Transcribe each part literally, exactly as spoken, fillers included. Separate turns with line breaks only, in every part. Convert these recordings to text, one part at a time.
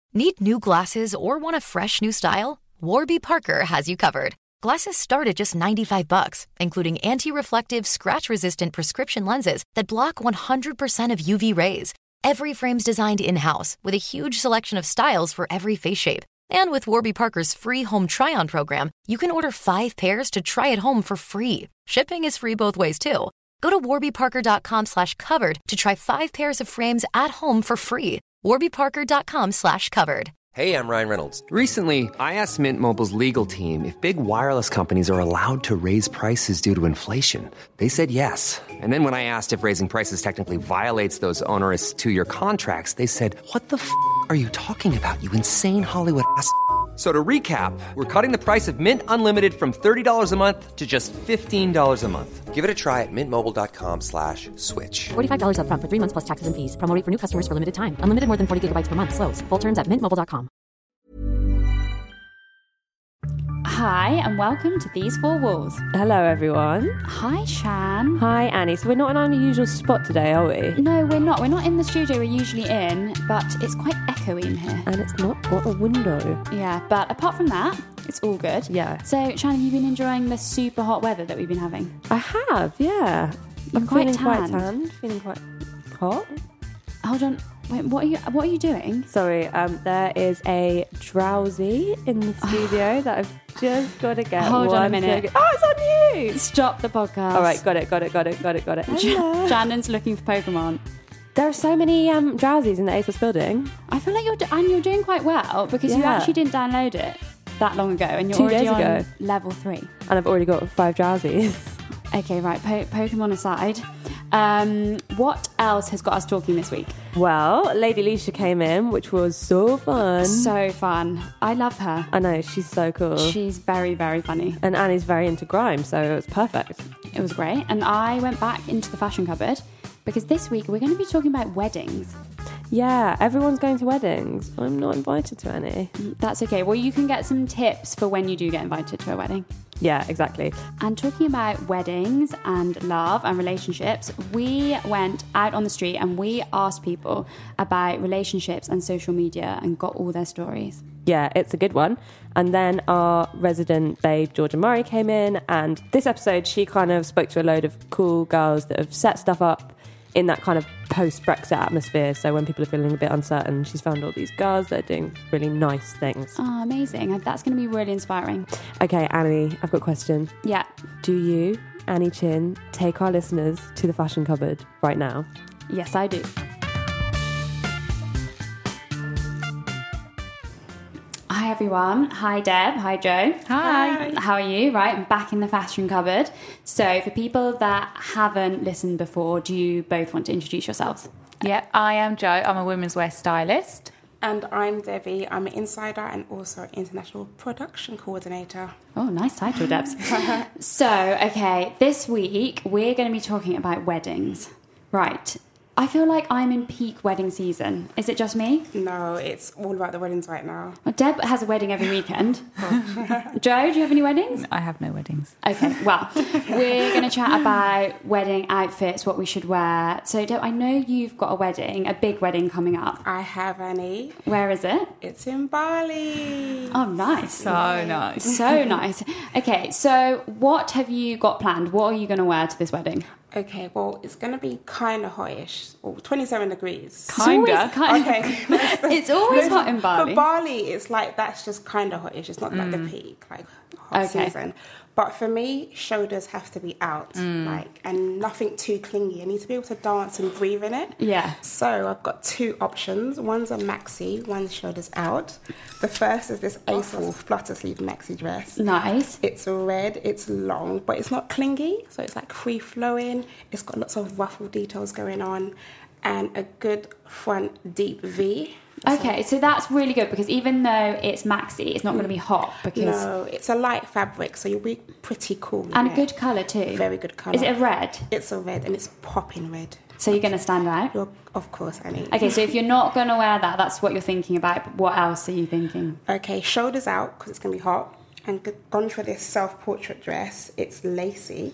Need new glasses or want a fresh new style? Warby Parker has you covered. Glasses start at just ninety-five bucks, including anti-reflective, scratch-resistant prescription lenses that block one hundred percent of U V rays. Every frame's designed in-house with a huge selection of styles for every face shape. And with Warby Parker's free home try-on program, you can order five pairs to try at home for free. Shipping is free both ways, too. Go to warbyparker.com slash covered to try five pairs of frames at home for free. warbyparker.com slash covered.
Hey, I'm Ryan Reynolds. Recently, I asked Mint Mobile's legal team if big wireless companies are allowed to raise prices due to inflation. They said yes. And then when I asked if raising prices technically violates those onerous two-year contracts, they said, what the f*** are you talking about, you insane Hollywood ass f- So to recap, we're cutting the price of Mint Unlimited from thirty dollars a month to just fifteen dollars a month. Give it a try at mintmobile.com slash switch.
forty-five dollars up front for three months plus taxes and fees. Promo rate for new customers for limited time. Unlimited more than forty gigabytes per month. Slows full terms at mint mobile dot com.
Hi, and welcome to These Four Walls.
Hello, everyone.
Hi, Shan.
Hi, Annie. So we're not in our usual spot today, are we?
No, we're not. We're not in the studio we're usually in, but it's quite echoey in here.
And it's not got a window.
Yeah, but apart from that, it's all good.
Yeah.
So, Shan, have you been enjoying the super hot weather that we've been having?
I have, yeah.
You're
I'm
quite
feeling quite
tanned.
tanned, feeling quite hot.
Hold on. Wait, what are you what are you doing?
Sorry, um, there is a drowsy in the studio that I've just got to get.
Hold on a
one
minute.
second. Oh, it's on you!
Stop the podcast.
All right, got it, got it, got it, got it, got it. Hello.
Shannon's looking for Pokemon.
There are so many um, drowsies in the ASOS building.
I feel like you're do- and you're doing quite well because you
Yeah.
actually didn't download it that long ago, and you're
Two
already
days
on
ago.
level three.
And I've already got five drowsies.
Okay, right. Po- Pokemon aside, um, what else has got us talking this week?
Well, Lady Leisha came in, which was so fun.
So fun. I love her.
I know, she's so cool.
She's very, very funny.
And Annie's very into grime, so it was perfect.
It was great. And I went back into the fashion cupboard because this week we're going to be talking about weddings.
Yeah, everyone's going to weddings. I'm not invited to any.
That's okay. Well, you can get some tips for when you do get invited to a wedding.
Yeah, exactly.
And talking about weddings and love and relationships, we went out on the street and we asked people about relationships and social media and got all their stories.
Yeah, it's a good one. And then our resident babe, Georgia Murray, came in. And this episode, she kind of spoke to a load of cool girls that have set stuff up in that kind of post-Brexit atmosphere. So when people are feeling a bit uncertain, she's found all these girls that are doing really nice things.
Oh, amazing. That's going to be really inspiring.
Okay, Annie, I've got a question.
Yeah.
Do you, Annie Chin, take our listeners to the fashion cupboard right now?
Yes, I do. Hi everyone. Hi Deb. Hi Joe.
Hi.
How are you? Right, I'm back in the fashion cupboard. So for people that haven't listened before, do you both want to introduce yourselves?
Yeah, I am Jo. I'm a women's wear stylist.
And I'm Debbie. I'm an insider and also an international production coordinator.
Oh, nice title, Debs. So, okay, this week we're going to be talking about weddings. Right. I feel like I'm in peak wedding season. Is it just me?
No, it's all about the weddings right now.
Well, Deb has a wedding every weekend. Joe, do you have any weddings?
I have no weddings.
Okay, well, we're going to chat about wedding outfits, what we should wear. So, Deb, I know you've got a wedding, a big wedding coming up.
I have, Annie.
Where is it?
It's in Bali.
Oh, nice.
So nice.
So nice. Okay, so what have you got planned? What are you going to wear to this wedding?
Okay, well, it's going to be kind of hotish. Oh, twenty-seven degrees.
Kinda.
It's always, kind
Okay.
it's always hot in Bali.
For Bali, it's like, that's just kind of hotish. It's not like the peak, like hot
Okay.
season. But for me, shoulders have to be out, like, and nothing too clingy. I need to be able to dance and breathe in it.
Yeah.
So I've got two options. One's a maxi, one's shoulders out. The first is this ASOS flutter sleeve maxi dress.
Nice.
It's red, it's long, but it's not clingy. So it's like free flowing. It's got lots of ruffle details going on and a good front deep V.
Okay, so that's really good because even though it's maxi, it's not going to be hot because...
No, it's a light fabric, so you'll be pretty cool. in
And a
it.
good colour too.
Very good colour.
Is it a red?
It's a red and it's popping red.
So you're going to stand out?
You're, of course, Annie.
Okay, so if you're not going to wear that, that's what you're thinking about. But what else are you thinking?
Okay, shoulders out because it's going to be hot. And g- gone for this self-portrait dress. It's lacy.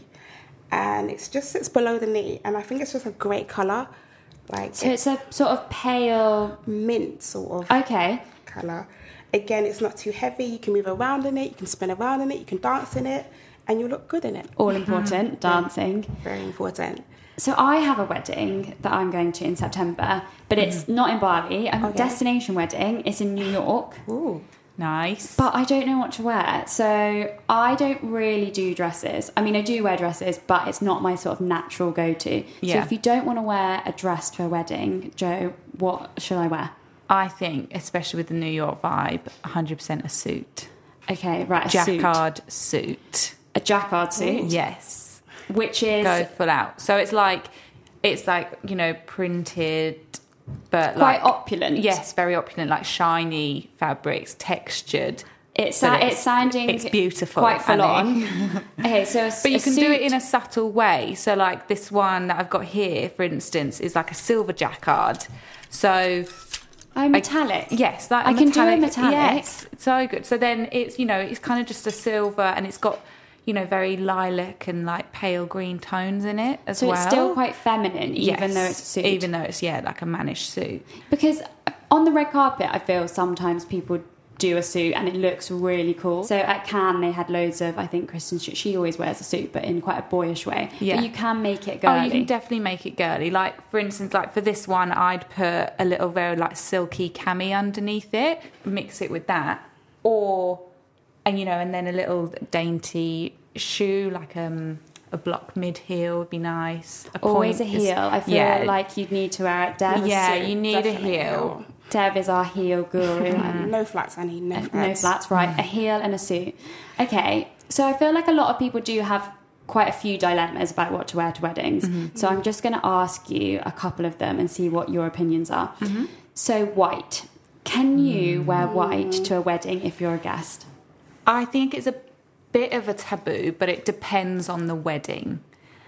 And it's just sits below the knee. And I think it's just a great colour. Like
So it's a sort of pale...
mint sort of
Okay.
colour. Again, it's not too heavy. You can move around in it. You can spin around in it. You can dance in it. And you look good in it.
All important, dancing.
Very important.
So I have a wedding that I'm going to in September, but it's not in Bali. I'm a
Okay.
destination wedding. It's in New York.
Ooh.
Nice.
But I don't know what to wear. So I don't really do dresses. I mean, I do wear dresses, but it's not my sort of natural go-to. So
Yeah.
if you don't want to wear a dress to a wedding, Joe, what should I wear?
I think, especially with the New York vibe, one hundred percent a suit.
Okay, right, a suit.
Jacquard suit.
A jacquard suit,
Yes.
which is
Go full out. So it's like, it's like, you know, printed, but
quite
like...
opulent.
Yes, very opulent, like shiny fabrics, textured.
It's,
But
it's, it's sounding
it's beautiful,
quite full
Annie.
on. Okay, so a,
But you
a
can
suit,
do it in a subtle way. So like this one that I've got here, for instance, is like a silver jacquard. So...
Oh, metallic.
Yes, like
I
a
can do a
metallic.
metallic.
Yes, so good. So then it's, you know, it's kind of just a silver, and it's got, you know, very lilac and like pale green tones in it as
So
well.
it's still quite feminine, even
Yes,
though it's a suit.
even though it's yeah, like a mannish suit.
Because on the red carpet, I feel sometimes people do a suit and it looks really cool. So at Cannes, they had loads of, I think Kristen, Stewart, she always wears a suit, but in quite a boyish way.
Yeah.
But you can make it girly.
Oh, you can definitely make it girly. Like, for instance, like for this one, I'd put a little very like silky cami underneath it, mix it with that, or and you know, and then a little dainty shoe, like um a block mid heel would be nice. A
Always a
point is-
heel. I feel
yeah,
like you'd need to wear it, Deb.
yeah,
suit,
you need a
definitely
heel.
Deb is our heel guru.
And no flats, Annie. No flats.
No flats, right. A heel and a suit. Okay, so I feel like a lot of people do have quite a few dilemmas about what to wear to weddings. So I'm just going to ask you a couple of them and see what your opinions are. So white. Can you wear white to a wedding if you're a guest?
I think it's a bit of a taboo, but it depends on the wedding.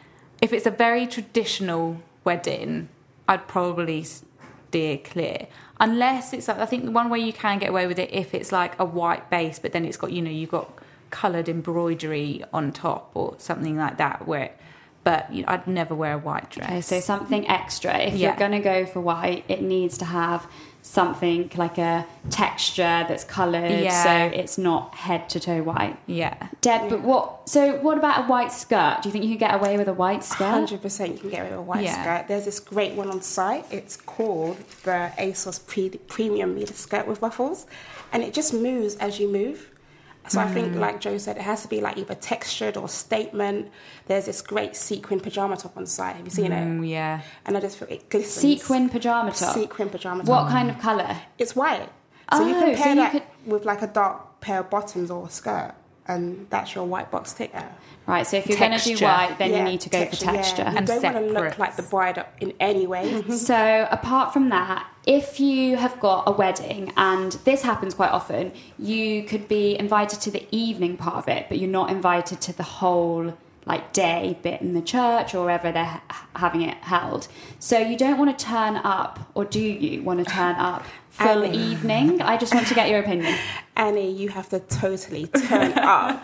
If it's a very traditional wedding, I'd probably steer clear. Unless it's like, I think one way you can get away with it if it's like a white base, but then it's got, you know, you've got coloured embroidery on top or something like that. Where, but you know, I'd never wear a white dress.
Okay, so something extra. If
Yeah.
you're going to go for white, it needs to have something like a texture that's coloured,
Yeah.
so it's not head to toe white.
Yeah.
Deb, but what? So what about a white skirt? Do you think you could get away with a white skirt?
one hundred percent you can get away with a white
Yeah.
skirt. There's this great one on site. It's called the ASOS Pre- Premium Midi Skirt with ruffles. And it just moves as you move. So I think, like Joe said, it has to be like either textured or statement. There's this great sequin pyjama top on site. Have you seen it?
Mm, yeah.
And I just feel it glistens.
Sequin pyjama top.
Sequin pyjama top.
What kind of colour?
It's white. So you
Oh,
can
so
pair
you
that
could-
with like a dark pair of bottoms or a skirt. And that's your white box ticket.
Right, so if you're going to do
Texture.
white, then
Yeah,
you need to go for texture.
Yeah. You
And
don't want to look
separates.
like the bride in any way.
So apart from that, if you have got a wedding, and this happens quite often, you could be invited to the evening part of it, but you're not invited to the whole like day bit in the church or wherever they're ha- having it held. So you don't want to turn up, or do you want to turn up full
Annie.
evening? I just want to get your opinion.
Annie, you have to totally turn up.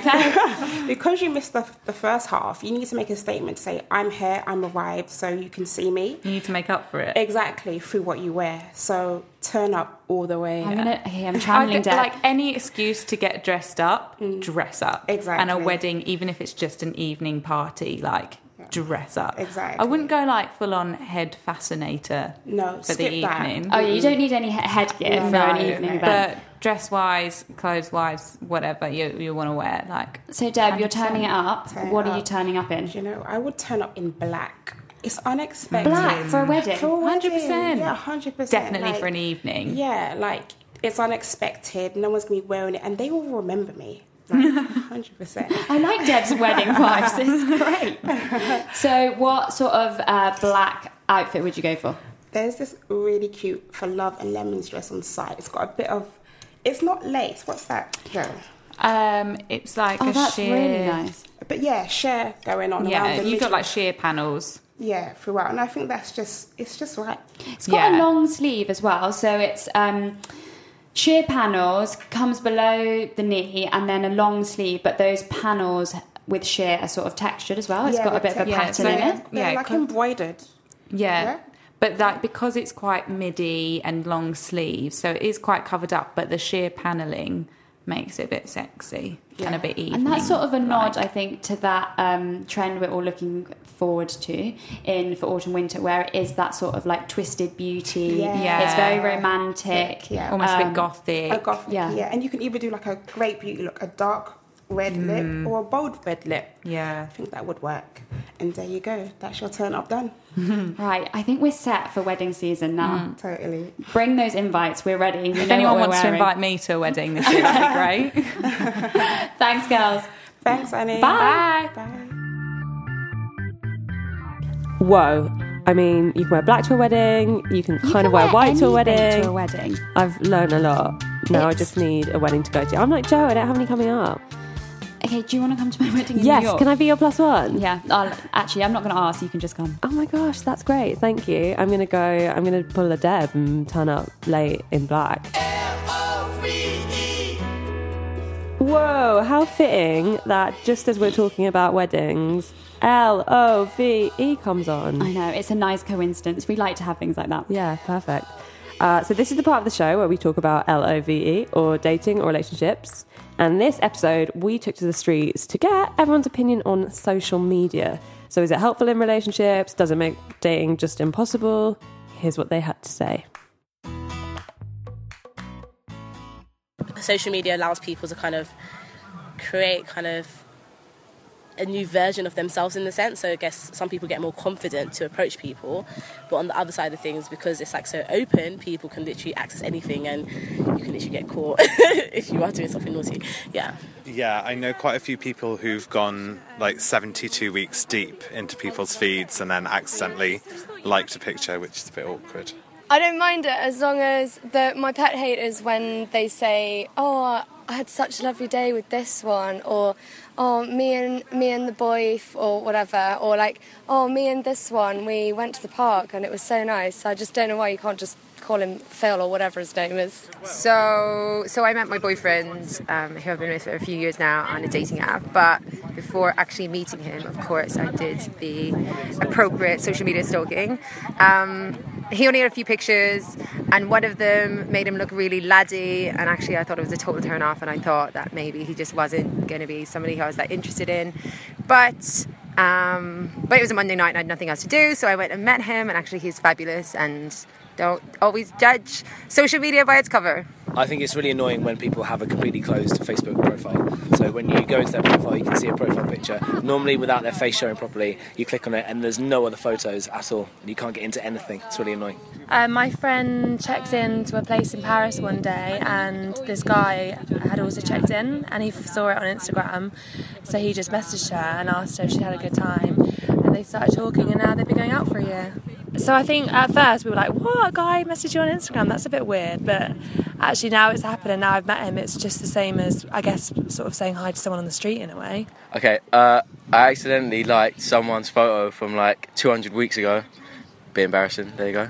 Okay.
Because you missed the, the first half, you need to make a statement to say, I'm here, I'm arrived, so you can see me.
You need to make up for it.
Exactly, through what you wear. So turn up all the way.
I'm gonna. Okay, I'm
I
channeling
d-
Deb.
like any excuse to get dressed up, dress up.
Exactly.
And a wedding, even if it's just an evening party, like dress up.
Exactly.
I wouldn't go like full on head fascinator
No,
for
skip
the
that.
evening.
Oh, yeah, you don't need any he- headgear for an evening event.
But dress wise, clothes wise, whatever you you want to wear, like.
So, Deb, you're turning it up.
Turn it
What are you
up.
turning up in?
You know, I would turn up in black. It's unexpected.
Black for a wedding?
For a
one hundred
wedding.
percent.
Yeah, one hundred percent.
Definitely
Like,
for an evening.
Yeah, like, it's unexpected. No one's going to be wearing it. And they will remember me. Like, one hundred percent.
I like Deb's wedding vibes. This is great. So, what sort of uh, black outfit would you go for?
There's this really cute For Love and Lemons dress on site. It's got a bit of... It's not lace. What's that, Joe?
Um, it's like
Oh,
a
that's
sheer.
really nice.
But yeah, share going on around
Yeah,
the
you've got
middle.
like sheer panels.
Yeah, throughout. And I think that's just... It's just right.
It's got a
Yeah.
long sleeve as well, so it's um, sheer panels, comes below the knee, and then a long sleeve, but those panels with sheer are sort of textured as well. It's
Yeah,
got a
the
bit of a
texture.
pattern
Yeah,
in
so-
it.
They're
Yeah,
like
co-
embroidered.
Yeah.
Yeah.
But like because it's quite midi and long sleeves, so it is quite covered up, but the sheer panelling makes it a bit sexy yeah. and a bit evening.
And that's sort of a nod, I think, to that um, trend we're all looking forward to in for autumn winter, where it is that sort of like twisted beauty.
Yeah,
yeah.
It's very romantic,
yeah.
almost
um,
a bit gothic.
A gothic,
Yeah.
yeah. And you can either do like a great beauty look, a dark red mm. lip or a bold red lip.
Yeah.
I think that would work. And there you go. That's your turn up done.
Right, I think we're set for wedding season now.
Mm. Totally.
Bring those invites. We're ready. We
If
know
anyone
what we're
wants to
wearing.
invite me to a wedding this year, that'd be great.
Thanks, girls.
Thanks, Annie.
Bye.
Bye.
Whoa. I mean, you can wear black to a wedding. You can
You
kind
can
of wear, white to a
anything
wedding.
To a wedding.
I've learned a lot. Now I
It's-
just need a wedding to go to. I'm like, Joe, I don't have any coming up.
Okay, do you want to come to my wedding in
Yes,
New York?
can I be your plus one?
Yeah, I'll, actually, I'm not going to ask. You can just come.
Oh my gosh, that's great. Thank you. I'm going to go, I'm going to pull a Deb and turn up late in black. Whoa, how fitting that just as we're talking about weddings, L O V E comes on.
I know, it's a nice coincidence. We like to have things like that.
Yeah, perfect. Uh, so this is the part of the show where we talk about L O V E, or dating or relationships. And this episode, we took to the streets to get everyone's opinion on social media. So is it helpful in relationships? Does it make dating just impossible? Here's what they had to say.
Social media allows people to kind of create kind of a new version of themselves in the sense. So I guess some people get more confident to approach people, but on the other side of things, because it's like so open, people can literally access anything and you can literally get caught if you are doing something naughty. Yeah.
Yeah, I know quite a few people who've gone like seventy-two weeks deep into people's feeds and then accidentally liked a picture, which is a bit awkward.
I don't mind it as long as the my pet hate is when they say, oh, I had such a lovely day with this one, or oh, me and me and the boy, or whatever, or like, oh, me and this one, we went to the park and it was so nice. I just don't know why you can't just call him Phil or whatever his name is.
So, so I met my boyfriend, um, who I've been with for a few years now, on a dating app. But before actually meeting him, of course, I did the appropriate social media stalking. Um, he only had a few pictures, and one of them made him look really laddie, and actually I thought it was a total turn off, and I thought that maybe he just wasn't going to be somebody who I was that interested in. But um, but it was a Monday night and I had nothing else to do, so I went and met him, and actually he's fabulous, and don't always judge social media by its cover.
I think it's really annoying when people have a completely closed Facebook profile. So when you go into their profile, you can see a profile picture. Normally, without their face showing properly, you click on it and there's no other photos at all. And you can't get into anything. It's really annoying.
Uh, my friend checked in to a place in Paris one day, and this guy had also checked in, and he saw it on Instagram. So he just messaged her and asked her if she had a good time. And they started talking, and now they've been going out for a year. So I think at first we were like, what, a guy messaged you on Instagram? That's a bit weird. But actually now it's happened, and now I've met him. It's just the same as, I guess, sort of saying hi to someone on the street in a way.
Okay, uh, I accidentally liked someone's photo from like two hundred weeks ago. Bit embarrassing. There you go.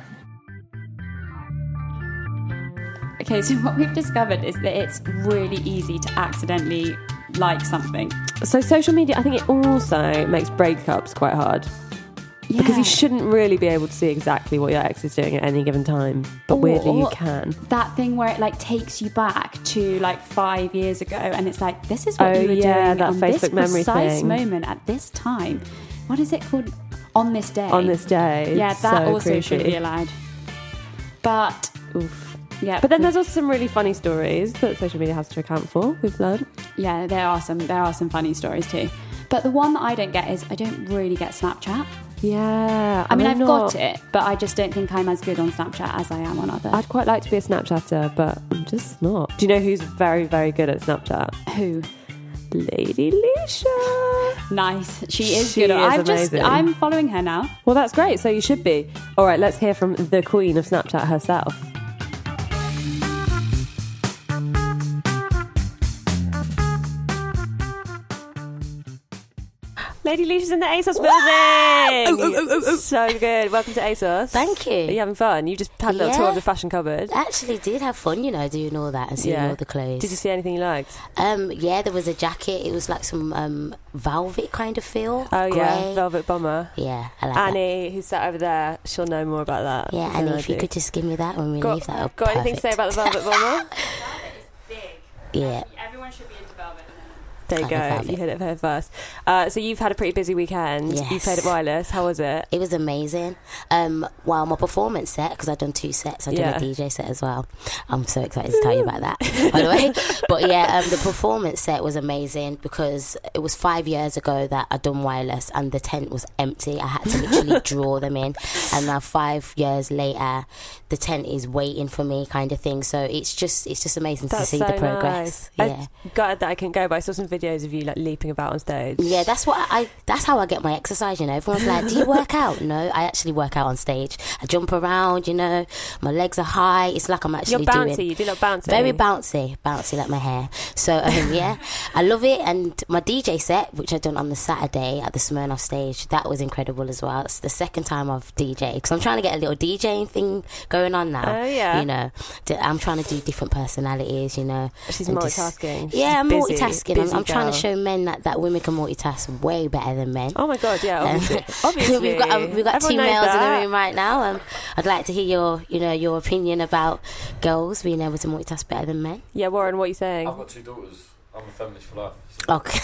Okay, so what we've discovered is that it's really easy to accidentally like something.
So social media, I think it also makes breakups quite hard.
Yeah.
Because you shouldn't really be able to see exactly what your ex is doing at any given time. But weirdly you can.
That thing where it like takes you back to like five years ago, and it's like, this is what
Oh,
you were
yeah,
doing
that
on
Facebook
this
memory
precise
thing.
moment at this time. What is it called? On this day.
On this day.
Yeah,
It's
that
so
also should
creepy.
be allowed. But
Oof.
yeah,
But then there's also some really funny stories that social media has to account for, we've learned.
yeah, there are some there are some funny stories too. But the one that I don't get is I don't really get Snapchat.
Yeah.
I mean,
I'm
I've
not-
got it, but I just don't think I'm as good on Snapchat as I am on other.
I'd quite like to be a Snapchatter, but I'm just not. Do you know who's very, very good at Snapchat?
Who?
Lady Leisha.
Nice. She is
She
good.
is
I've just
amazing.
I'm following her now.
Well, that's great. So you should be. All right, let's hear from the queen of Snapchat herself. Lady Leisha's in the ASOS building.
Oh, oh, oh, oh, oh.
So good. Welcome to ASOS.
Thank you.
Are you having fun? You just had a little
Yeah.
tour of the fashion cupboard.
I actually did have fun, you know, doing all that and seeing
Yeah.
all the clothes.
Did you see anything you liked?
Um, yeah, there was a jacket. It was like some um, velvet kind of feel.
Oh,
grey.
yeah. Velvet bomber.
Yeah, I like
Annie, who's sat over there, she'll know more about that.
that. Yeah,
than
Annie,
I
if you
do.
could just give me that when we
Got-
leave that up.
Got anything to say about the velvet bomber?
Yeah.
Everyone should be into velvet.
There you
I love
go.
velvet.
You hit it head first. Uh, so you've had a pretty busy weekend. You
Yes.
played at Wireless. How was it?
It was amazing. Um, well, my performance set, because I've done two sets, I did
Yeah.
a D J set as well. I'm so excited to tell you about that, by the way. But yeah, um, the performance set was amazing because it was five years ago that I'd done Wireless and the tent was empty. I had to literally draw them in. And now five years later, the tent is waiting for me kind of thing. So it's just it's just amazing
That's
to see
so
the progress.
nice.
Yeah.
I'm gutted that I couldn't go, but I saw some videos of you like leaping about on stage.
Yeah, that's what I. That's how I get my exercise. You know, everyone's like, "Do you work out?" No, I actually work out on stage. I jump around. You know, my legs are high. It's like I'm actually
You're bouncy.
doing
You do like bouncing.
very bouncy, bouncy like my hair. So um, yeah, I love it. And my D J set, which I done on the Saturday at the Smirnoff stage, that was incredible as well. It's the second time I've D J'd because I'm trying to get a little DJing thing going on now.
Oh, yeah.
You know, D- I'm trying to do different personalities. You know,
She's
and just-
multitasking.
yeah,
She's
I'm
busy,
multitasking. I'm,
busy
I'm trying to
girl.
show men that, that women can multitask way better than men.
Oh my god, yeah,
Um,
obviously. obviously.
we've got um, we've got
Everyone
two
knows
males in the
that.
room right now. Um, I'd like to hear your you know your opinion about girls being able to multitask better than men.
Yeah, Warren, what are you saying?
I've got two daughters. I'm a feminist for life.
Okay.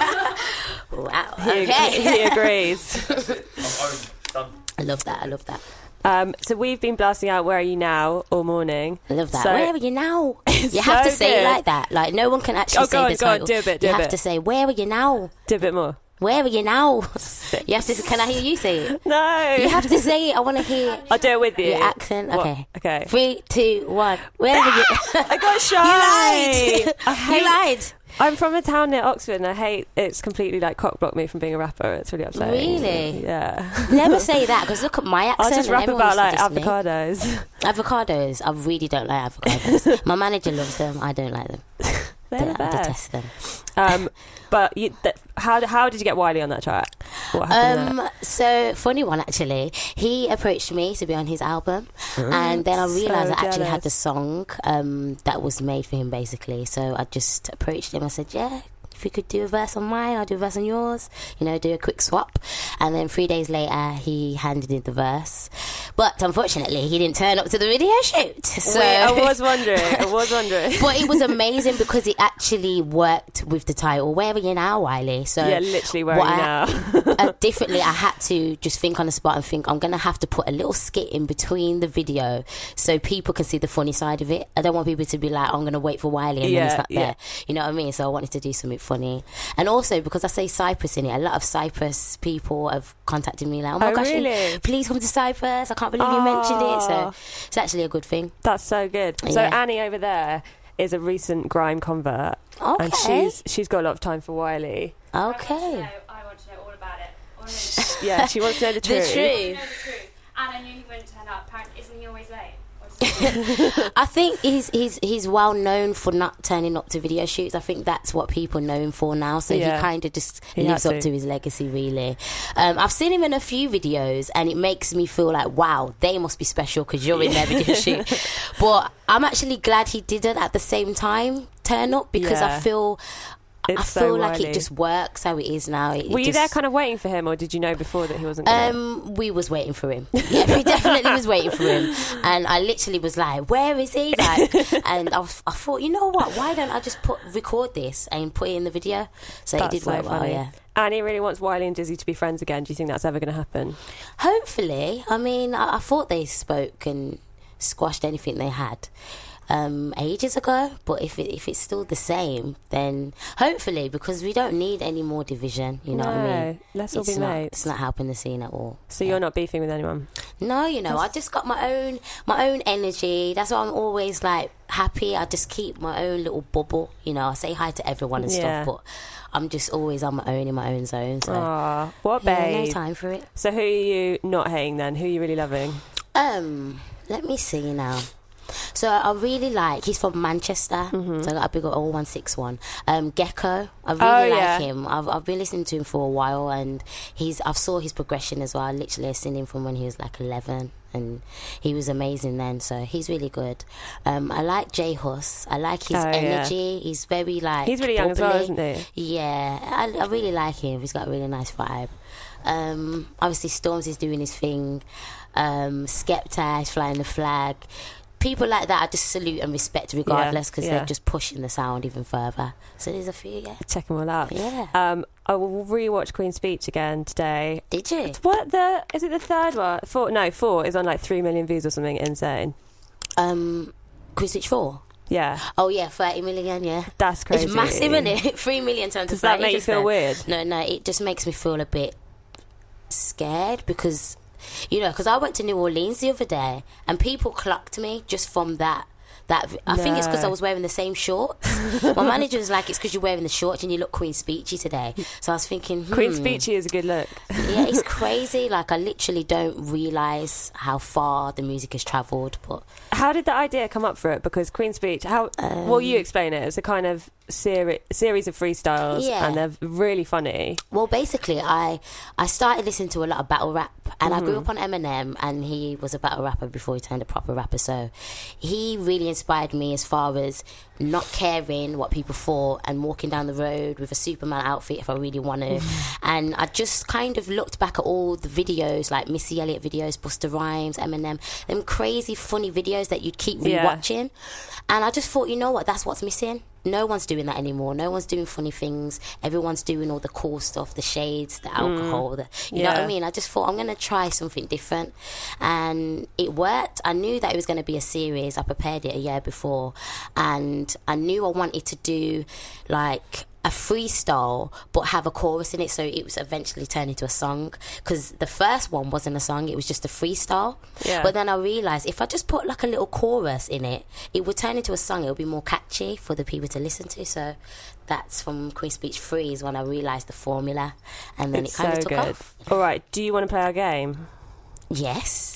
Wow.
He,
Okay.
he agrees.
That's it. I'm owned. Done.
I love that. I love that.
Um, so we've been blasting out "Where Are You Now" all morning.
I love that.
So-
Where are you now? You
So
have to say
good.
it like that. Like no one can actually
Oh,
say
go on,
the
go on,
title.
do a bit, do
you
a
have
bit.
to say where are you now?
Do a bit more.
Where are you now? You have to. Can I hear you say it?
No.
You have to say it. I want to hear
I'll do it with you.
your accent.
What?
Okay.
Okay.
Three, two, one. Where are you?
I got shy.
You lied.
I hate,
You lied.
I'm from a town near Oxford, and I hate it's completely like cockblocked me from being a rapper. It's really upsetting.
Really?
Yeah.
Never say that because look at my accent.
I'll just
and
rap
everyone
about like
used to diss me.
avocados.
Avocados. I really don't like avocados. My manager loves them. I don't like them.
They're the
I
best.
detest them.
Um, but you, th- how how did you get Wiley on that track? What happened there?
Um, so funny one actually. He approached me to be on his album, and then I
So
realised I actually had
jealous.
the song um, that was made for him basically. So I just approached him. I said, "Yeah, if you could do a verse on mine, I'll do a verse on yours. You know, do a quick swap." And then three days later, he handed in the verse, but unfortunately, he didn't turn up to the video shoot. So
Wait, I was wondering. I was wondering.
but it was amazing because it actually worked with the title. Where are you now, Wiley? So
Yeah, literally, where
what
are you
I-
now?
uh, differently, I had to just think on the spot and think I'm gonna have to put a little skit in between the video so people can see the funny side of it. I don't want people to be like, I'm gonna wait for Wiley and then
Yeah,
it's not
yeah.
there. You know what I mean? So I wanted to do something funny, and also because I say Cyprus in it, a lot of Cyprus people have contacted me like, oh my
Oh,
gosh,
really?
please come to Cyprus. I can't believe you mentioned it. So
Aw.
it's actually a good thing.
That's so good. So
Yeah.
Annie over there is a recent grime convert,
Okay.
and she's she's got a lot of time for Wiley.
Okay.
I want to know all about it. I want to know
Yeah, she wants to know the
The
truth.
truth.
the truth. And I knew he wouldn't turn up. Apparently, isn't he always late? Or is
I think he's he's he's well known for not turning up to video shoots. I think that's what people know him for now. So
Yeah.
he kind of just
He
lives
had
up
to.
to his legacy, really. Um, I've seen him in a few videos, and it makes me feel like, wow, they must be special because you're in their video shoot. But I'm actually glad he didn't at the same time turn up because
Yeah.
I feel. I
It's so
feel like
Wiley.
it just works how it is now. It,
Were
it
you
just,
there kind of waiting for him, or did you know before that he wasn't gonna?
Um, we was waiting for him. Yeah, we definitely was waiting for him, and I literally was like, "Where is he?" Like, and I, was, I thought, you know what? Why don't I just put record this and put it in the video? So
That's
it did
so
work well.
funny.
Yeah.
Annie really wants Wiley and Dizzy to be friends again. Do you think that's ever going to happen?
Hopefully. I mean, I, I thought they spoke and squashed anything they had um, ages ago. But if it, if it's still the same, then hopefully, because we don't need any more division. You know what I
No,
mean?
let's all
It's
be
not,
mates.
It's not helping the scene at all.
So you're not beefing with anyone?
No, you know, I just got my own my own energy. That's why I'm always like happy. I just keep my own little bubble. You know, I say hi to everyone and
Yeah.
stuff, but I'm just always on my own in my own zone. So
Aw, what
yeah,
babe?
no time for it.
So who are you not hating then? Who are you really loving?
Um, let me see now. So I really like, he's from Manchester,
Mm-hmm.
so I got a big oh one six one. Um, Gecko, I really
Oh,
like
yeah.
him. I've, I've been listening to him for a while, and he's I've saw his progression as well. I literally have seen him from when he was like eleven, and he was amazing then, so he's really good. Um, I like Jay Huss. I like his
Oh, yeah.
energy. He's very like
He's really young as well,
bubbly.
isn't he?
Yeah, I, I really like him. He's got a really nice vibe. Um, obviously, Storms is doing his thing. Um, Skepta is flying the flag. People like that I just salute and respect regardless, because
Yeah, yeah.
they're just pushing the sound even further. So there's a few, yeah.
Check them all out.
Yeah.
Um, I will rewatch Queen's Speech again today.
Did you?
It's what the is it the third one? Four? No, four is on like three million views or something insane.
Um, Queen's Speech four.
Yeah.
Oh yeah, thirty million. Yeah,
That's crazy.
It's massive, isn't it? Three million times.
Does that make you feel weird?
No, no. It just makes me feel a bit scared because, you know, because I went to New Orleans the other day and people clocked me just from that. That I think it's because I
No.
was wearing the same shorts. My manager was like, "It's because you're wearing the shorts and you look Queen Speechy today." So I was thinking, hmm.
Queen Speechy is a good look.
Yeah, it's crazy. Like I literally don't realise how far the music has travelled. But
How did the idea come up for it? Because Queen's Speech, how
Um,
well you explain it? It's a kind of seri- series of freestyles,
Yeah.
and they're really funny.
Well, basically, I I started listening to a lot of battle rap, and I grew
Mhm.
up on Eminem, and he was a battle rapper before he turned a proper rapper. So he really inspired me as far as not caring what people thought and walking down the road with a Superman outfit if I really want to. And I just kind of looked back at all the videos, like Missy Elliott videos, Busta Rhymes, Eminem, them crazy funny videos that you'd keep
Yeah.
rewatching. And I just thought, you know what, that's what's missing. No one's doing that anymore. No one's doing funny things. Everyone's doing all the cool stuff, the shades, the alcohol. The, you know what
Yeah.
I mean? I just thought I'm going to try something different. And it worked. I knew that it was going to be a series. I prepared it a year before. And I knew I wanted to do like a freestyle but have a chorus in it, so it was eventually turned into a song, because the first one wasn't a song, it was just a freestyle.
Yeah.
But then I realised if I just put like a little chorus in it, it would turn into a song. It would be more catchy for the people to listen to. So that's from Queen's Speech three is when I realised the formula, and then
It's
it kind
so
of took
good.
off.
All right, do you want to play our game?
Yes.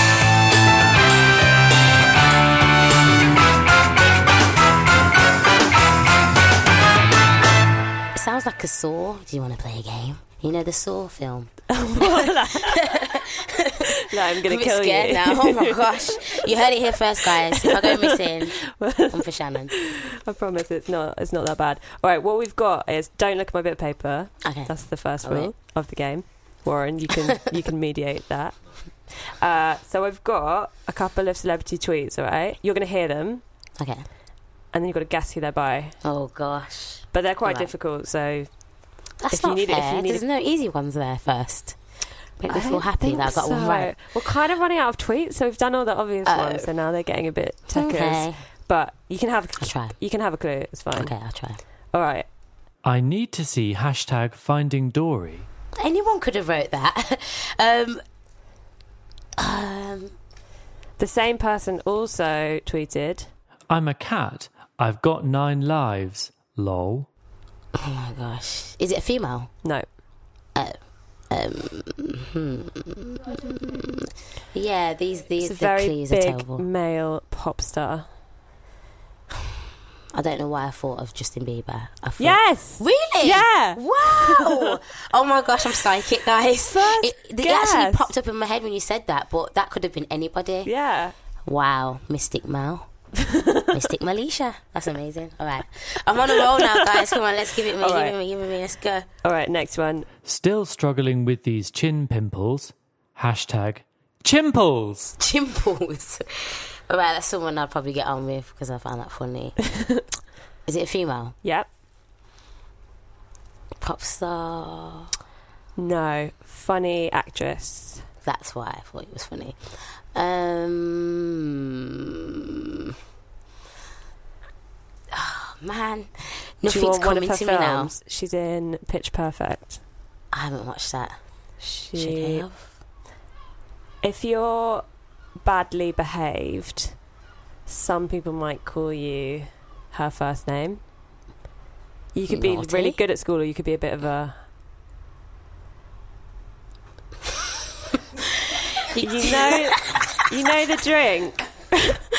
It sounds like a Saw. Do you want to play a game? You know the Saw film?
No, I'm going
I'm
to kill
scared
you.
now. Oh my gosh. You heard it here first, guys. If I go missing, I'm for Shannon.
I promise it's not it's not that bad. All right, what we've got is don't look at my bit of paper.
Okay.
That's the first
All
rule
right.
of the game. Warren, you can you can mediate that. Uh, so I've got a couple of celebrity tweets, all right? You're going to hear them.
Okay.
And then you've got to guess who they're by.
Oh gosh.
But they're quite
All right.
difficult, so
That's
if you
not
need it- if
fair.
you need
There's
it-
no easy ones there first. Make me
I
feel
don't
happy
think
that I got one
so.
right.
We're kind of running out of tweets, so we've done all the obvious
Oh.
ones, so now they're getting a bit techers.
Okay.
But you can have
I'll try.
you can have a clue. It's fine.
Okay, I'll try.
All right.
I need to see hashtag Finding Dory.
Anyone could have wrote that. um, um,
The same person also tweeted.
I'm a cat. I've got nine lives. Lol.
oh my gosh. Is it a female?
No.
Oh. Um, hmm. Yeah, these these
It's a
the
very
clues are
big
terrible.
male pop star.
I don't know why I thought of Justin Bieber. I thought,
Yes.
Really?
Yeah.
Wow. Oh my gosh, I'm psychic, guys.
First
It, it
guess.
actually popped up in my head when you said that, but that could have been anybody.
Yeah.
Wow, Mystic Mel. Mystic Malisha. That's amazing. All right. I'm on a roll now, guys. Come on, let's give it me,
All
give
right.
it me, give it me. Let's go.
All right, next one.
Still struggling with these chin pimples. Hashtag Chimples.
Chimples. All right, that's someone I'd probably get on with because I found that funny. Is it a female?
Yep.
Pop star.
No. Funny actress.
That's why I thought it was funny. Um, oh, man,
Do you
nothing's
want one of
coming
her
to me now.
films? She's in Pitch Perfect.
I haven't watched that.
She.
Should I have?
If you're badly behaved, some people might call you her first name. You could be
Naughty.
really good at school, or you could be a bit of a. you know, you know the drink.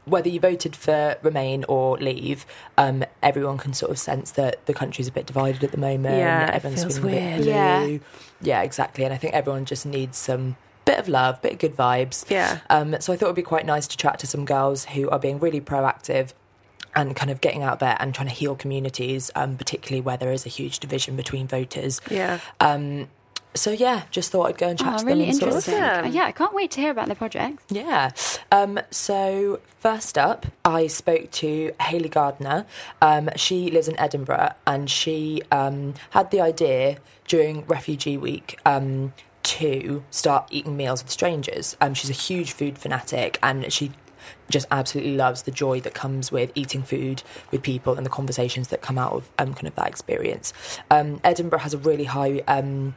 whether you voted for Remain or Leave, um, everyone can sort of sense that the country's a bit divided at the moment.
Yeah, it
everyone's
feels
feeling a
weird.
bit blue.
Yeah.
Yeah, exactly. And I think everyone just needs some bit of love, bit of good vibes.
Yeah.
Um, so I thought it would be quite nice to chat to some girls who are being really proactive and kind of getting out there and trying to heal communities, um, particularly where there is a huge division between voters.
Yeah.
Um, so yeah, just thought I'd go and chat
Oh,
to
really
them. And sort of-
interesting. Uh, yeah, I can't wait to hear about the project.
Yeah. Um, so first up, I spoke to Hayley Gardner. Um, she lives in Edinburgh, and she um, had the idea during Refugee Week um, to start eating meals with strangers. Um, she's a huge food fanatic, and she just absolutely loves the joy that comes with eating food with people and the conversations that come out of um, kind of that experience. Um, Edinburgh has a really high um,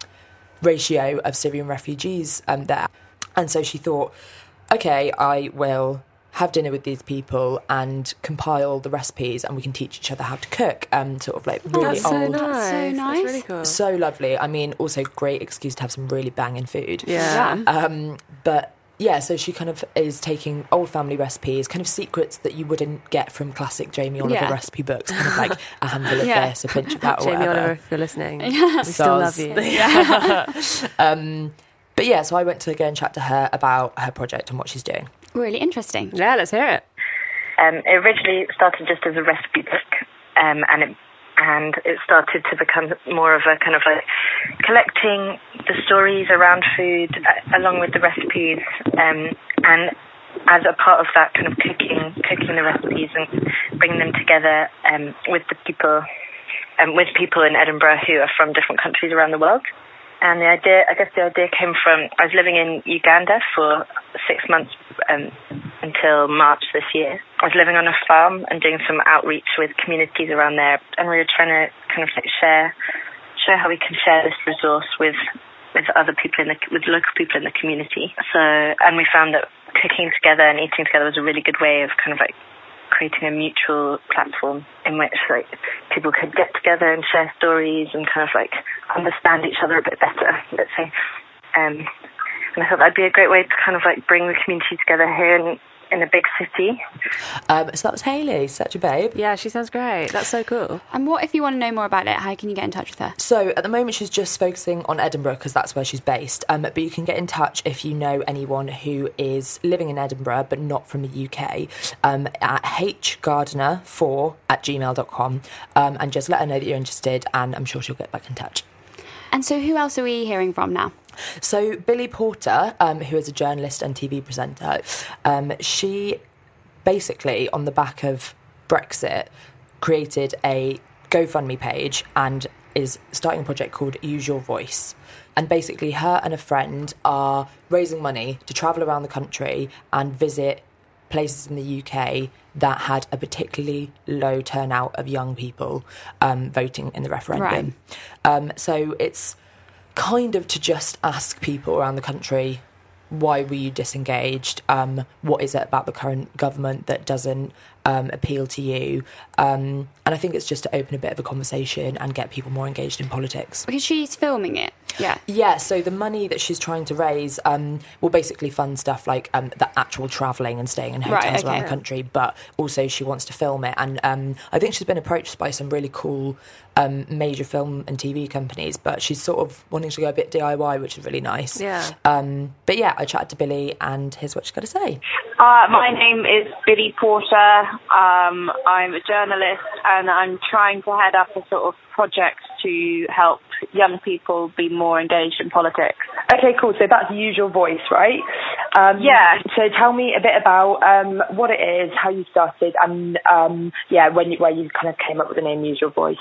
ratio of Syrian refugees um, there. And so she thought, okay, I will have dinner with these people and compile the recipes, and we can teach each other how to cook. Um, sort of like really
That's so
old.
nice.
That's so nice.
That's really cool.
So lovely. I mean, also great excuse to have some really banging food.
Yeah.
Um, but yeah, so she kind of is taking old family recipes, kind of secrets that you wouldn't get from classic Jamie Oliver
Yeah.
recipe books, kind of like a handful of
Yeah.
this, a pinch of that, or
Jamie
whatever.
Oliver, if you're listening,
Yeah.
we still love
Soz.
you.
Yeah. um, but yeah, so I went to go and chat to her about her project and what she's doing.
Really interesting.
Yeah, let's hear it.
Um, it originally started just as a recipe book, um, and it and it started to become more of a kind of like collecting the stories around food uh, along with the recipes, um, and as a part of that, kind of cooking cooking the recipes and bringing them together um, with the people, um, with people in Edinburgh who are from different countries around the world. And the idea, I guess the idea came from, I was living in Uganda for six months um, until March this year. I was living on a farm and doing some outreach with communities around there, and we were trying to kind of like share, share how we can share this resource with with other people in the, with local people in the community. So, and we found that cooking together and eating together was a really good way of kind of like creating a mutual platform in which like people could get together and share stories and kind of like understand each other a bit better, let's say. Um, and I thought that'd be a great way to kind of like bring the community together here in, in a big city.
Um, so that was Hayley, such a babe.
Yeah, she sounds great. That's so cool.
And what if you want to know more about it? How can you get in touch with her?
So at the moment she's just focusing on Edinburgh because that's where she's based, um, but you can get in touch if you know anyone who is living in Edinburgh but not from the U K um, at hgardner four at gmail dot com, um, and just let her know that you're interested, and I'm sure she'll get back in touch.
And so who else are we hearing from now?
So Billy Porter, um, who is a journalist and T V presenter, um, she basically, on the back of Brexit, created a GoFundMe page and is starting a project called Use Your Voice. And basically her and a friend are raising money to travel around the country and visit places in the U K that had a particularly low turnout of young people um, voting in the referendum. Right. Um, so it's kind of to just ask people around the country, why were you disengaged? Um, what is it about the current government that doesn't um, appeal to you? Um, and I think it's just to open a bit of a conversation and get people more engaged in politics.
Because she's filming it. Yeah.
Yeah, so the money that she's trying to raise um, will basically fund stuff like um, the actual travelling and staying in hotels
Right, okay.
around the country, but also she wants to film it. And um, I think she's been approached by some really cool um, major film and T V companies, but she's sort of wanting to go a bit D I Y, which is really nice.
Yeah.
Um, but yeah, I chatted to Billy, and here's what she's got to say.
Uh, my name is Billy Porter. Um, I'm a journalist, and I'm trying to head up a sort of project to help young people be more engaged in politics.
Okay, cool. So that's Use Your Voice, right? Um,
Yeah.
So tell me a bit about um, what it is, how you started, and um, yeah, when you, where you kind of came up with the name Use Your Voice.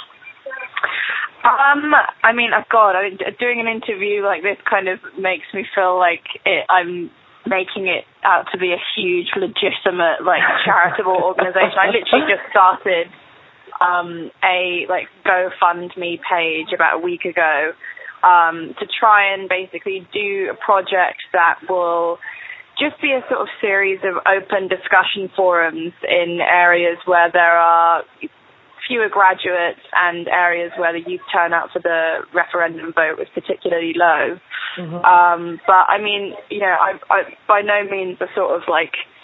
Um, I mean, oh God, I, doing an interview like this kind of makes me feel like it, I'm making it out to be a huge, legitimate, like, charitable organisation. I literally just started um, a like GoFundMe page about a week ago um, to try and basically do a project that will just be a sort of series of open discussion forums in areas where there are fewer graduates and areas where the youth turnout for the referendum vote was particularly low. Mm-hmm. Um, but I mean, you know, I, I by no means a sort of like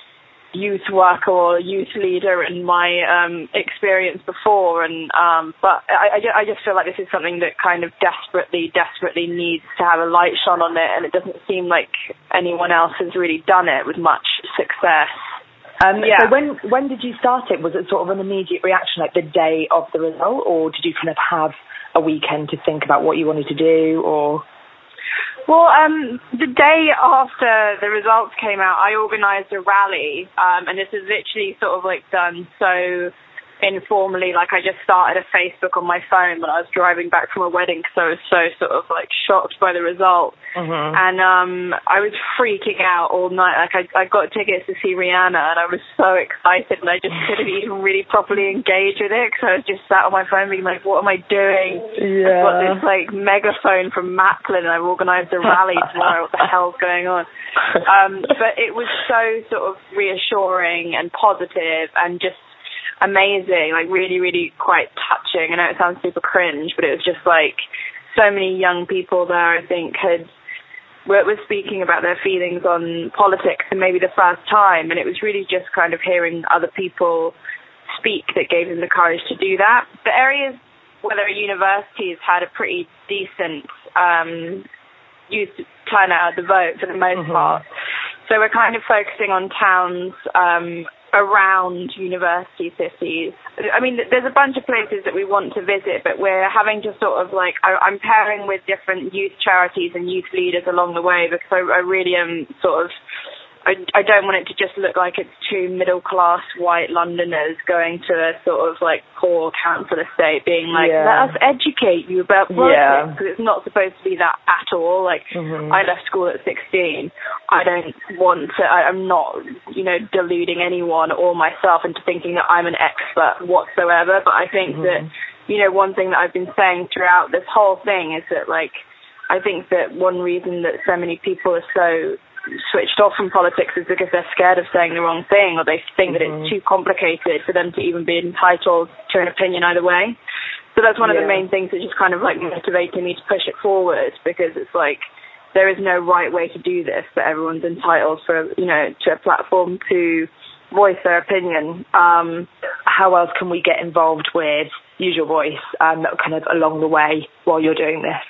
youth worker or youth leader in my um, experience before, and um, but I, I, ju- I just feel like this is something that kind of desperately, desperately needs to have a light shone on it, and it doesn't seem like anyone else has really done it with much success.
Um,
yeah.
So when when did you start it? Was it sort of an immediate reaction, like the day of the result, or did you kind of have a weekend to think about what you wanted to do, or?
Well, um, the day after the results came out, I organised a rally, um, and this is literally sort of like done so informally. Like I just started a Facebook on my phone when I was driving back from a wedding because I was so sort of like shocked by the result.
Mm-hmm.
And um, I was freaking out all night. Like I, I got tickets to see Rihanna, and I was so excited, and I just couldn't even really properly engage with it because I was just sat on my phone being like, what am I doing?
Yeah.
I've got this like megaphone from Macklin, and I've organised a rally tomorrow. What the hell's going on? Um, but it was so sort of reassuring and positive and just amazing, like really, really quite touching. I know it sounds super cringe, but it was just like so many young people there, I think, had were, were speaking about their feelings on politics and maybe the first time, and it was really just kind of hearing other people speak that gave them the courage to do that. The areas where there are universities had a pretty decent um, youth turnout of the vote for the most
Mm-hmm.
part. So we're kind of focusing on towns um, around university cities. I mean, there's a bunch of places that we want to visit, but we're having to sort of like, I, I'm pairing with different youth charities and youth leaders along the way because I, I really am sort of, I, I don't want it to just look like it's two middle-class white Londoners going to a sort of like poor council estate being like,
Yeah.
let us educate you about politics,
Yeah.
because it's not supposed to be that at all. Like,
Mhm.
I left school at sixteen. I don't want to, I, I'm not, you know, deluding anyone or myself into thinking that I'm an expert whatsoever, but I think
Mhm.
that, you know, one thing that I've been saying throughout this whole thing is that, like, I think that one reason that so many people are so switched off from politics is because they're scared of saying the wrong thing, or they think that it's too complicated for them to even be entitled to an opinion either way. So that's one of the
Yeah.
main things that just kind of like motivated me to push it forward, because it's like there is no right way to do this, but everyone's entitled for, you know, to a platform to voice their opinion.
Um, how else can we get involved with Use Your Voice um, kind of along the way while you're doing this?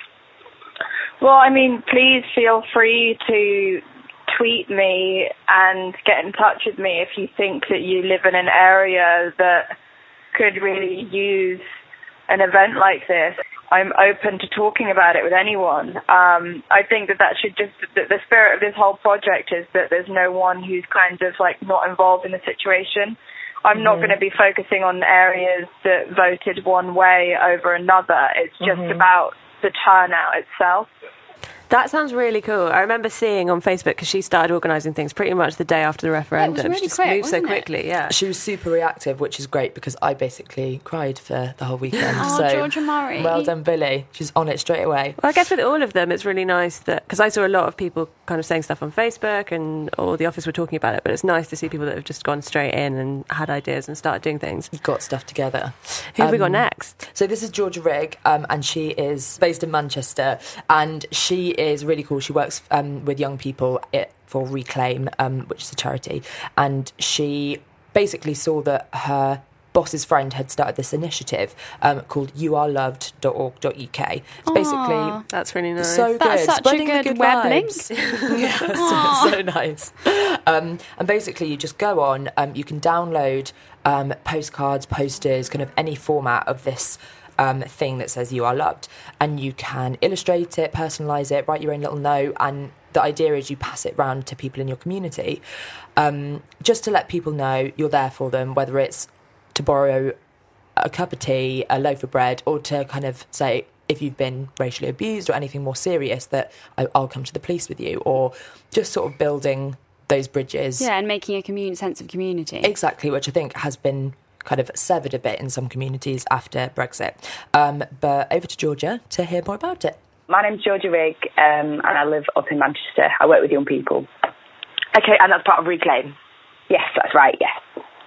Well, I mean, please feel free to tweet me and get in touch with me if you think that you live in an area that could really use an event like this. I'm open to talking about it with anyone. Um, I think that that should just, that the spirit of this whole project is that there's no one who's kind of like not involved in the situation. I'm not
Mhm.
going to be focusing on areas that voted one way over another. It's just
Mhm.
about the turnout itself.
That sounds really cool. I remember seeing on Facebook, because she started organising things pretty much the day after the referendum.
really
she just
quick,
moved so
wasn't it?
quickly, yeah.
She was super reactive, which is great because I basically cried for the whole weekend.
Oh,
so
Georgia Murray.
well done, Billy. She's on it straight away.
Well, I guess with all of them, it's really nice that, because I saw a lot of people kind of saying stuff on Facebook and all the office were talking about it, but it's nice to see people that have just gone straight in and had ideas and started doing things.
Got stuff together.
Who have we got
Um,
next?
So this is Georgia Rigg, um, and she is based in Manchester, and she is really cool. She works um, with young people it, for Reclaim, um, which is a charity, and she basically saw that her boss's friend had started this initiative um, called you are loved dot org dot U K. It's basically
Aw, that's really nice.
so good.
That's such a
Spreading the
good
good
web
vibes.
link.
Yeah,
Aw.
so, so nice. Um, and basically, you just go on. Um, you can download um, postcards, posters, kind of any format of this. Um, thing that says you are loved, and you can illustrate it, personalise it, write your own little note, and the idea is you pass it round to people in your community, um, just to let people know you're there for them, whether it's to borrow a cup of tea, a loaf of bread, or to kind of say if you've been racially abused or anything more serious that I'll come to the police with you, or just sort of building those bridges.
Yeah, and making a commun- sense of community.
Exactly, which I think has been kind of severed a bit in some communities after Brexit. Um, but over to Georgia to hear more about it.
My name's Georgia Rigg, um, and I live up in Manchester. I work with young people. Okay, and that's part of Reclaim? Yes, that's right, yes.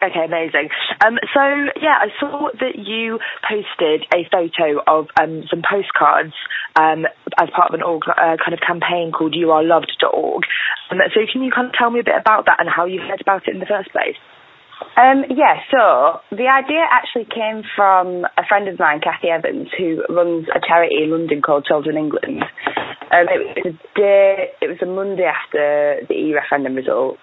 Okay, amazing. Um, so, yeah, I saw that you posted a photo of um, some postcards um, as part of an org- uh, kind of campaign called you are loved dot org. Um, so can you kind of tell me a bit about that and how you heard about it in the first place?
Um, yeah, so the idea actually came from a friend of mine, Kathy Evans, who runs a charity in London called Children England. Um, it was a day, it was a Monday after the e-referendum result.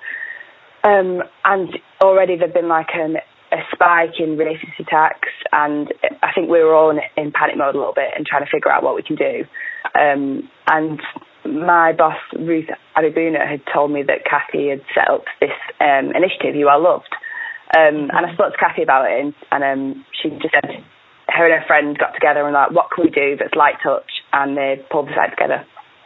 Um, and already there'd been like an, a spike in racist attacks, and I think we were all in, in panic mode a little bit and trying to figure out what we can do. Um, and my boss, Ruth Adibuna, had told me that Kathy had set up this um, initiative, You Are Loved. Um, and I spoke to Kathy about it, and, and um, she just said her and her friend got together and like, what can we do that's light touch? And they pulled the site together.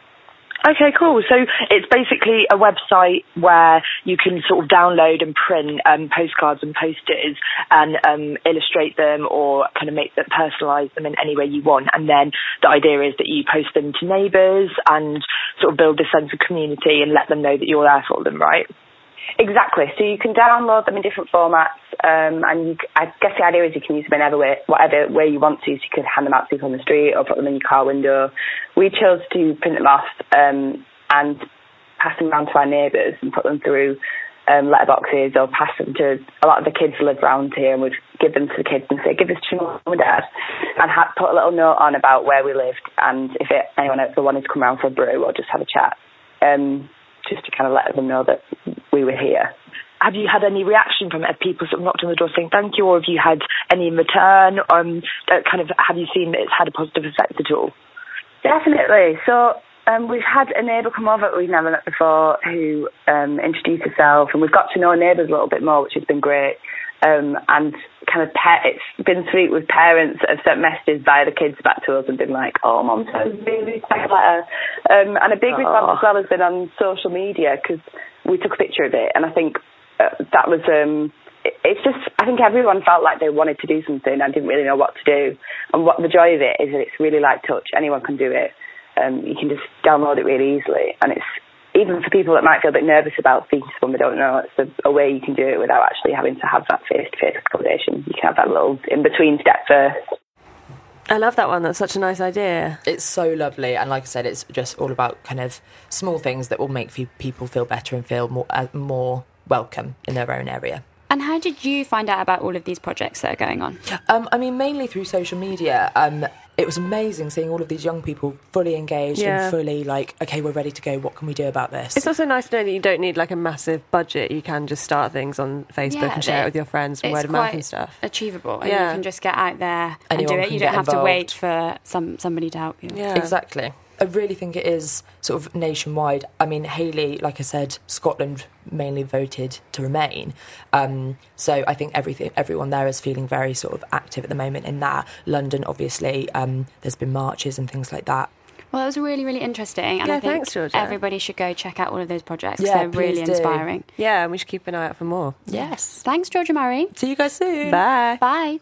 Okay, cool. So it's basically a website where you can sort of download and print um, postcards and posters and um, illustrate them or kind of make them, personalise them in any way you want. And then the idea is that you post them to neighbours and sort of build this sense of community and let them know that you're there for them, right?
Exactly. So you can download them in different formats, um, and you, I guess the idea is you can use them in every way, whatever way you want to. So you could hand them out to people on the street or put them in your car window. We chose to print them off um, and pass them around to our neighbours and put them through um, letterboxes or pass them to a lot of the kids who live around here, and we'd give them to the kids and say, give this to your mum and dad, and ha- put a little note on about where we lived and if it, anyone else wanted to come around for a brew or just have a chat. Um, just to kind of let them know that we were here.
Have you had any reaction from it? Have people sort of knocked on the door saying thank you, or have you had any in return? Um, kind of, have you seen that it's had a positive effect at all?
Definitely. So um, we've had a neighbour come over that we've never met before who um, introduced herself, and we've got to know neighbours a little bit more, which has been great. Um, and kind of pa- it's been sweet with parents that have sent messages via the kids back to us and been like, oh, Mum says really thank letter. Um, and a big response as well has been on social media, because we took a picture of it, and I think uh, that was, um, it, it's just, I think everyone felt like they wanted to do something and didn't really know what to do. And what the joy of it is that it's really light touch. Anyone can do it. Um, you can just download it really easily, and it's, even for people that might feel a bit nervous about speaking to someone they don't know, it's a, a way you can do it without actually having to have that face-to-face conversation. You can have that little in-between step first.
I love that one. That's such a nice idea.
It's so lovely. And like I said, it's just all about kind of small things that will make people feel better and feel more, uh, more welcome in their own area.
And how did you find out about all of these projects that are going on?
Um, I mean, mainly through social media. Um, it was amazing seeing all of these young people fully engaged
Yeah.
and fully like, okay, we're ready to go. What can we do about this?
It's also nice to know that you don't need like a massive budget. You can just start things on Facebook
Yeah,
and share it
it-
with your friends and
it's
word of mouth
quite
and stuff.
Achievable. And
Yeah.
you can just get out there and
Anyone
do it.
can
You don't
get
have to
involved.
wait for some somebody to help you.
Exactly. I really think it is sort of nationwide. I mean, Hayley, like I said, Scotland mainly voted to remain. Um, so I think everything, everyone there is feeling very sort of active at the moment in that. London, obviously, um, there's been marches and things like that.
Well, that was really, really interesting. And
Yeah,
I think
thanks, Georgia.
everybody should go check out all of those projects.
Yeah,
They're really
please do.
inspiring.
Yeah, and we should keep an eye out for more.
Yes. Thanks, Georgia Murray.
See you guys soon.
Bye.
Bye.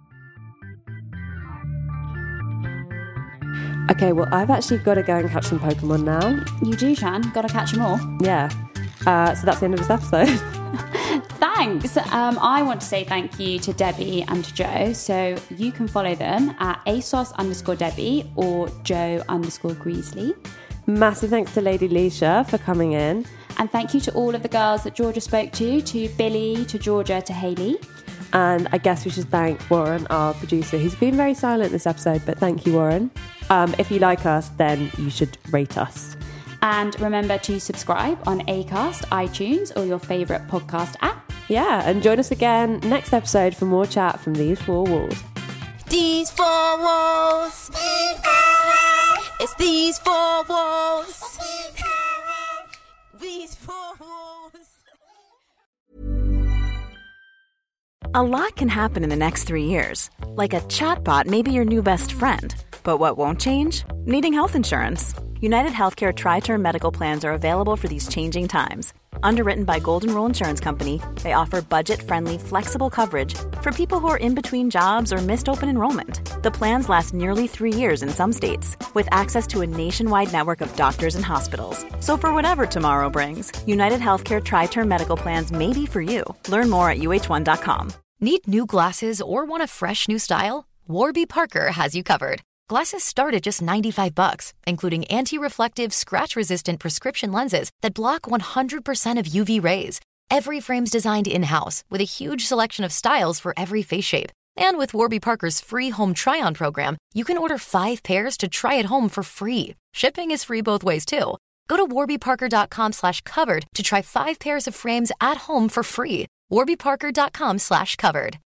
Okay, well, I've actually got to go and catch some Pokemon now.
You do, Shan. Got to catch them all.
Yeah. Uh, so that's the end of this episode.
Thanks. Um, I want to say thank you to Debbie and to Joe. So you can follow them at ASOS underscore Debbie or Joe underscore Greasley.
Massive thanks to Lady Leisha for coming in.
And thank you to all of the girls that Georgia spoke to, to Billy, to Georgia, to Hayley.
And I guess we should thank Warren, our producer, who's been very silent this episode, but thank you, Warren. Um, if you like us, then you should rate us.
And remember to subscribe on Acast, iTunes, or your favourite podcast app.
Yeah, and join us again next episode for more chat from These Four Walls.
These four walls. It's these four walls. These four walls.
A lot can happen in the next three years. Like a chatbot may be your new best friend. But what won't change? Needing health insurance. United Healthcare Tri-Term Medical Plans are available for these changing times. Underwritten by Golden Rule Insurance Company, they offer budget-friendly, flexible coverage for people who are in between jobs or missed open enrollment. The plans last nearly three years in some states, with access to a nationwide network of doctors and hospitals. So for whatever tomorrow brings, United Healthcare Tri-Term Medical Plans may be for you. Learn more at U H one dot com.
Need new glasses or want a fresh new style? Warby Parker has you covered. Glasses start at just ninety-five bucks, including anti-reflective, scratch-resistant prescription lenses that block one hundred percent of U V rays. Every frame's designed in-house with a huge selection of styles for every face shape. And with Warby Parker's free home try-on program, you can order five pairs to try at home for free. Shipping is free both ways, too. Go to warbyparker.com slash covered to try five pairs of frames at home for free. warbyparker.com slash covered.